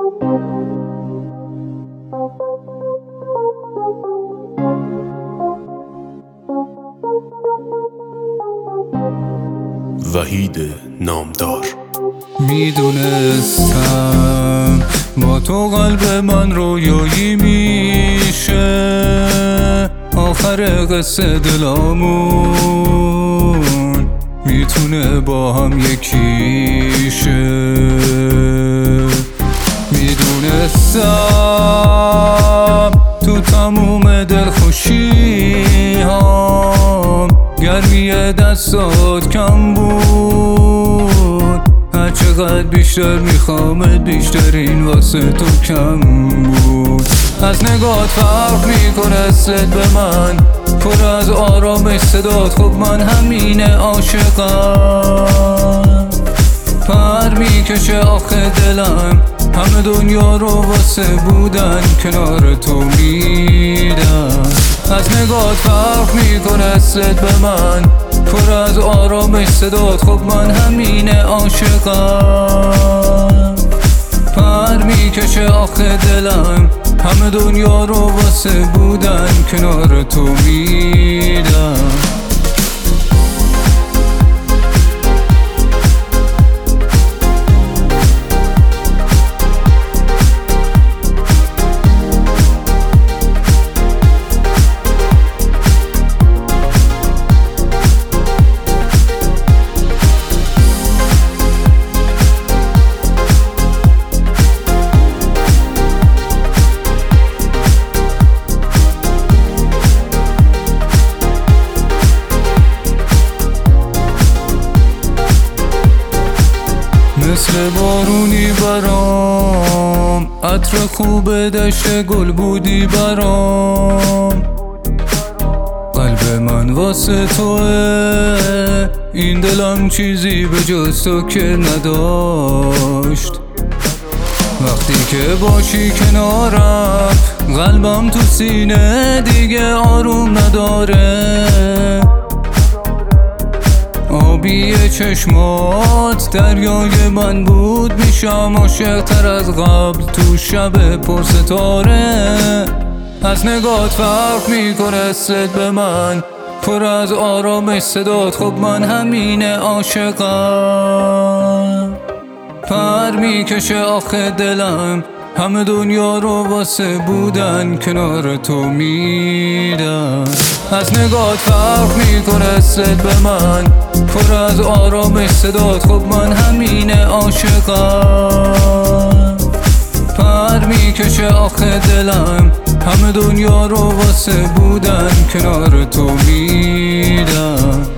وحید نامدار. میدونستم با تو قلب من رویایی میشه، آخر قصه دلامون میتونه با هم یکیشه. میدونستم تو تموم دلخوشی هم گرمی دستات کم بود، هرچقدر بیشتر میخوامت بیشتر این واسه تو کم بود. از نگات فرق میکنه استت به من، پر از آرامش صدات، خب من همینه عاشقم. پر میکشه آخه دلم، همه دنیا رو واسه بودن کنار تو میدم. از نگات فرق میکنه استت به من، پر از آرامش صدات، خب من همینه عاشقم. پر میکشه آخه دلم، همه دنیا رو واسه بودن کنار تو میدم. مثل بارونی برام، عطر خوب دشت گل بودی برام. قلب من واسه توه، این دلم چیزی به جز تو که نداشت. وقتی که باشی کنارم، قلبم تو سینه دیگه آروم نداره. آبی چشمات دریای من بود، میشم عاشق تر از قبل تو شب پر ستاره. از نگات فرق میکنه استت به من، پر از آرامش صدات، خب من همینه عاشقم. پر میکشه آخه دلم، همه دنیا رو واسه بودن کنار تو میدم. از نگات فرق میکنه استت به من، پر از آرامش صدات، خب من همینه عاشقم. پر میکشه آخه دلم، همه دنیا رو واسه بودن کنار تو میدم.